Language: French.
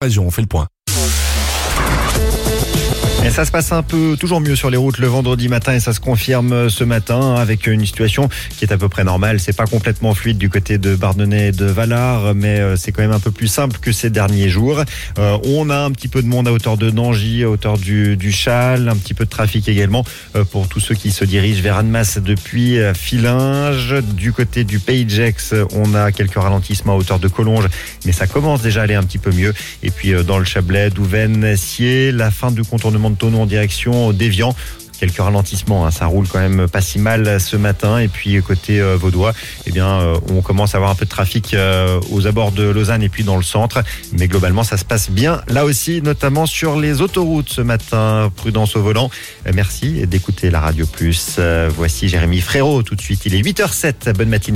On fait le point. Et ça se passe un peu toujours mieux sur les routes le vendredi matin et ça se confirme ce matin avec une situation qui est à peu près normale. C'est pas complètement fluide du côté de Bardonnay et de Vallard, mais c'est quand même un peu plus simple que ces derniers jours. On a un petit peu de monde à hauteur de Nangy, à hauteur du Châle, un petit peu de trafic également pour tous ceux qui se dirigent vers Annemasse depuis Fillinges. Du côté du Pays de Gex, on a quelques ralentissements à hauteur de Collonges, mais ça commence déjà à aller un petit peu mieux. Et puis dans le Chablais, Douvaine, Sciez, la fin du contournement de Thonon en direction d'Évian. Quelques ralentissements, ça roule quand même pas si mal ce matin. Et puis côté vaudois, on commence à avoir un peu de trafic aux abords de Lausanne et puis dans le centre. Mais globalement, ça se passe bien là aussi, notamment sur les autoroutes ce matin. Prudence au volant. Merci d'écouter la Radio Plus. Voici Jérémy Frérot tout de suite. Il est 8h07. Bonne matinée.